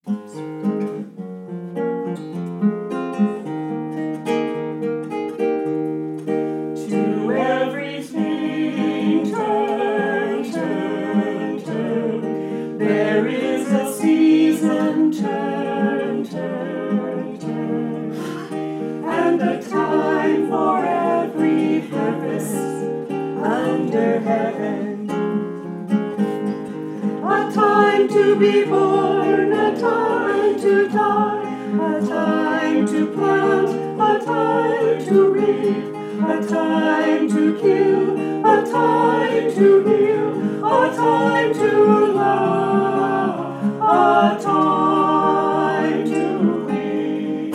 To everything turn, turn, turn. There is a season, turn, turn, turn. And a time for every purpose under heaven. A time to be born, a time to die, a time to plant, a time to reap, a time to kill, a time to heal, a time to love, a time to weep.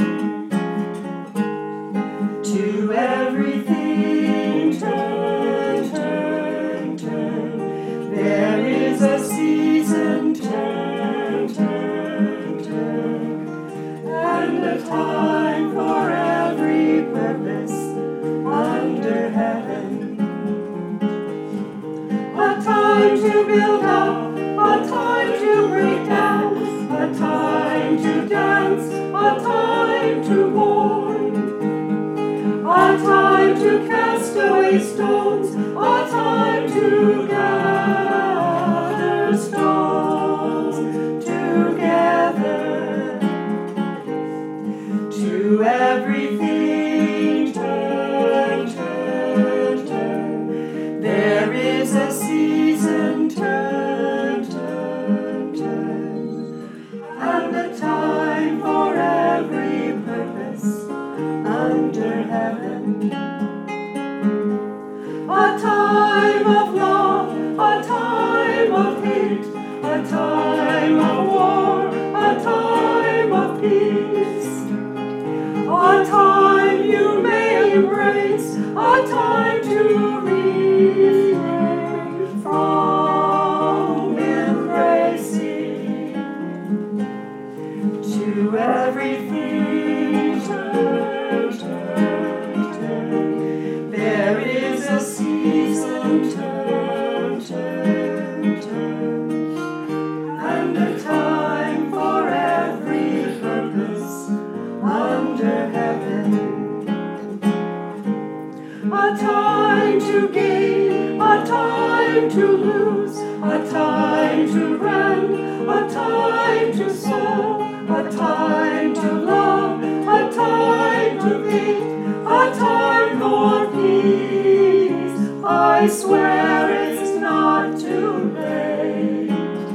To everything turn, turn, turn. There is a season, turn, turn, turn. And a time for every purpose under heaven. A time to build up, a time to break down, a time to dance, a time to mourn, a time to cast away stones, a time to gather stones together. To everything turn, turn, turn. There is a season, turn, turn, turn. And a time for every purpose under heaven. A time of love, a time of hate, a time of war, a time of peace. A time you may embrace, a time to refrain from embracing. To everything turn, turn, turn. There is a season, turn, turn, turn. And a time for every purpose under heaven. A time to gain, a time to lose, a time to run, a time to sow, a time to love, a time to hate, a time for peace. I swear it's not too late.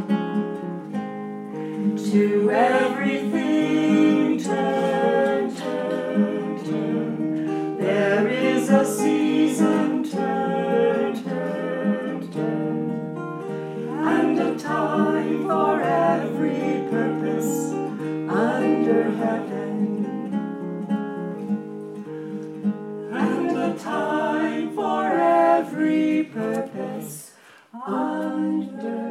To everything turn, turn, turn. There is a season, turn, turn, turn. And a time for every purpose under heaven. And a time for every purpose under